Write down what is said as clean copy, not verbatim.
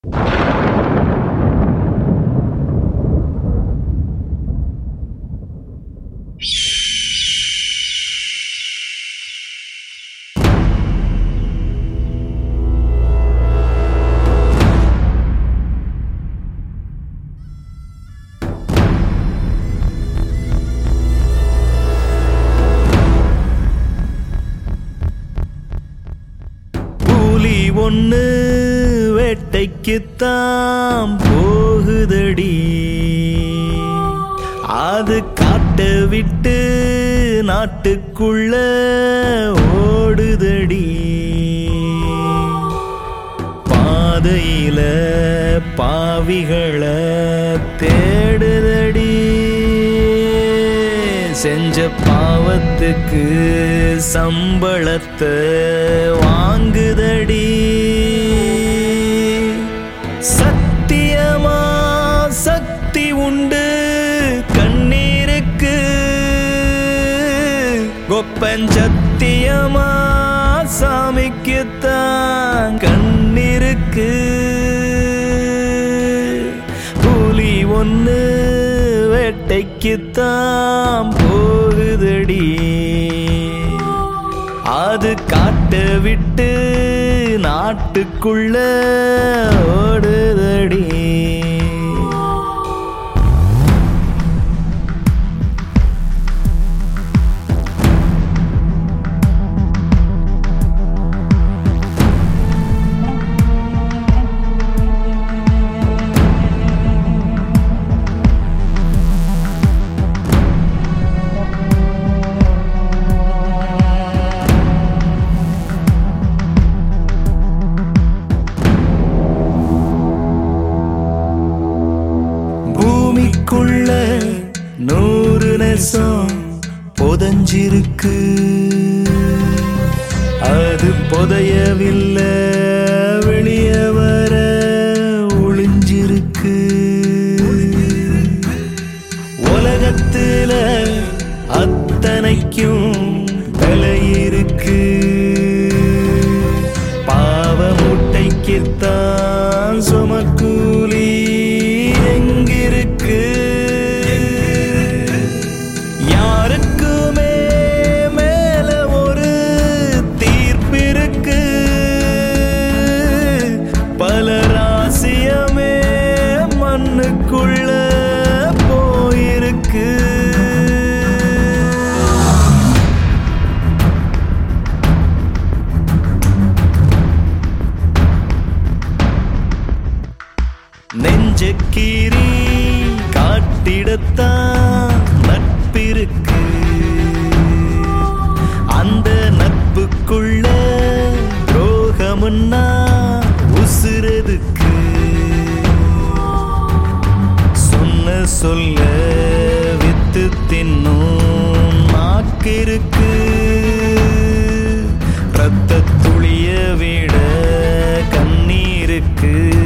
ஒன்னு வேட்டைக்குத்தான் போகுதடி, அது காட்ட விட்டு நாட்டுக்குள்ள ஓடுதடி. பாதையில பாவிகளை தேடுதடி, செஞ்ச பாவத்துக்கு சம்பளத்தை வாங்குதடி. சத்தியமா சக்தி உண்டு கண்ணீருக்கு, கொப்பஞ்சத்தியமா சாமிக்குத்தான் கண்ணிருக்கு. புலி ஒன்னு வேட்டைக்குத்தான் போகுதடி, அது காட்ட விட்டு நாட்டுக்குள்ள ஓடுதடி. பூமிக்குள்ள 100 நெசம் புதஞ்சிருக்கு, அது புதையவில்லை வெளியே வர ஒளிஞ்சிருக்கு. உலகத்துல அத்தனைக்கும் விலை இருக்கு, பாவ முட்டைக்குத்தான் சுமக்கூலி எங்கிருக்கு. யாருக்குமே மேல ஒரு தீர்ப்பிருக்கு, பல ராசியமே மண்ணுக்குள்ள போயிருக்கு. நெஞ்சக்கீரி காட்டிடத்தான் நட்பிருக்கு, அந்த நட்புக்குள்ள துரோகமுன்னா உசுரதுக்கு. சொன்ன சொல்ல வித்து தின்னும் நாக்கிருக்கு, ரத்த துளிய விட கண்ணீருக்கு.